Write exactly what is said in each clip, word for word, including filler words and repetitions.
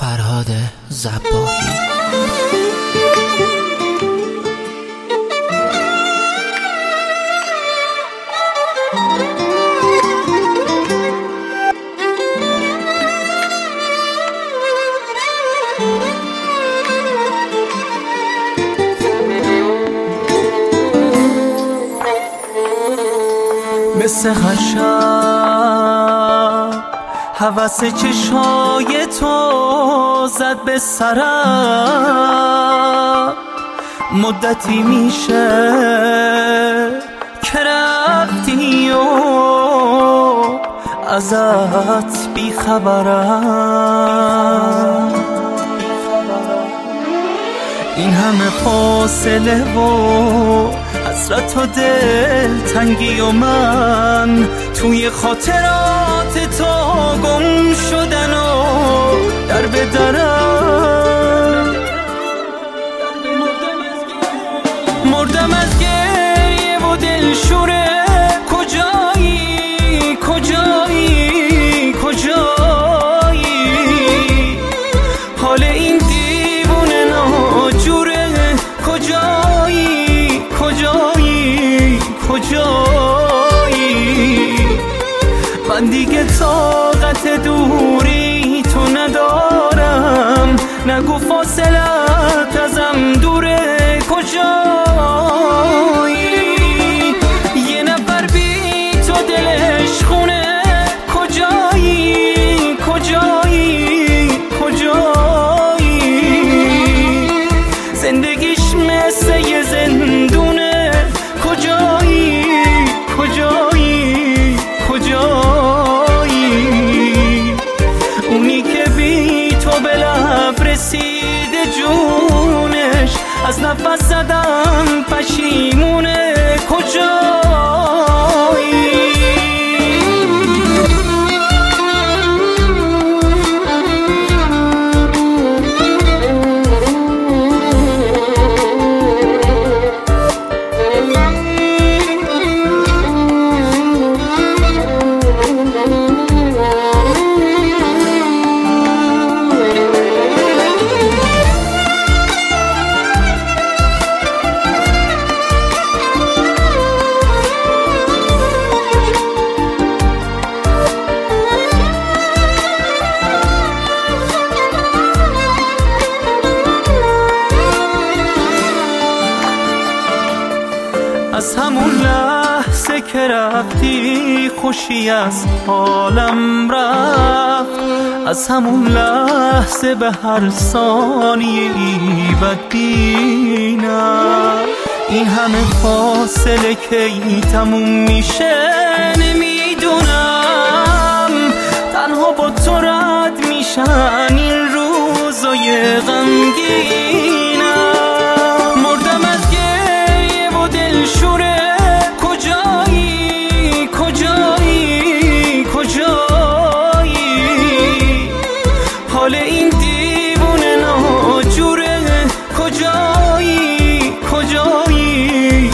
فرهاد ذباحی. مثل هر شب هوس چشای تو زد به سرم، مدتی میشه که رفتی و ازت بیخبرم. این همه فاصله و حسرت و دل تنگی و من توی خاطرات تو گم شدن و در به درم. مردم از گریه و دلشوره، کجایی کجایی کجایی؟ حال این دیوونه ناجوره، کجایی کجایی کجایی؟ من دیگه طاقت دوری تو ندارم، نگو فاصلت ازم دوره، کجایی؟ یه نفر بی تو دلش خونه، کجایی کجایی کجایی؟ زندگیش مثل یه زندونه، کجایی کجایی کجایی؟ اونی که بی تو به لب رسیده جونش، از نفس زدم پشیمونه، کجایی؟ از همون لحظه که رفتی خوشی از حالم رفت، از همون لحظه به هر ثانیه ای بدبینم. این همه فاصله که ای تموم میشه نمیدونم، تنها با تو رد میشن این روزای غمگینم. مردم از گریه و دلشوره، کجایی کجایی کجایی؟ حال این دیوونه ناجوره، کجایی کجایی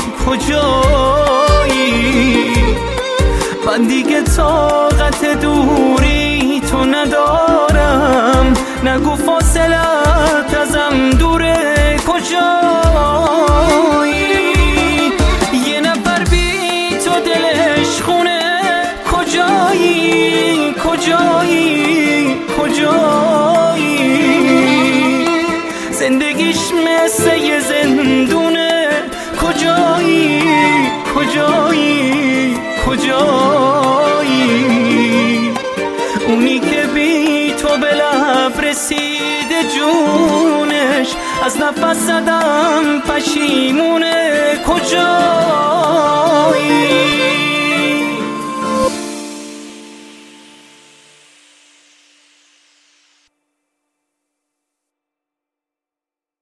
کجایی؟ من دیگه طاقت دوری تو ندارم، نگو فاصلت ازم دوره، کجایی؟ یه نفر بی تو دلش خونه، کجایی کجایی کجایی؟ زندگیش مثل یه زندونه، کجایی کجایی کجایی؟ اونی که بی تو به لب رسیده جونش، از نفس زدم پشیمونه، کجایی؟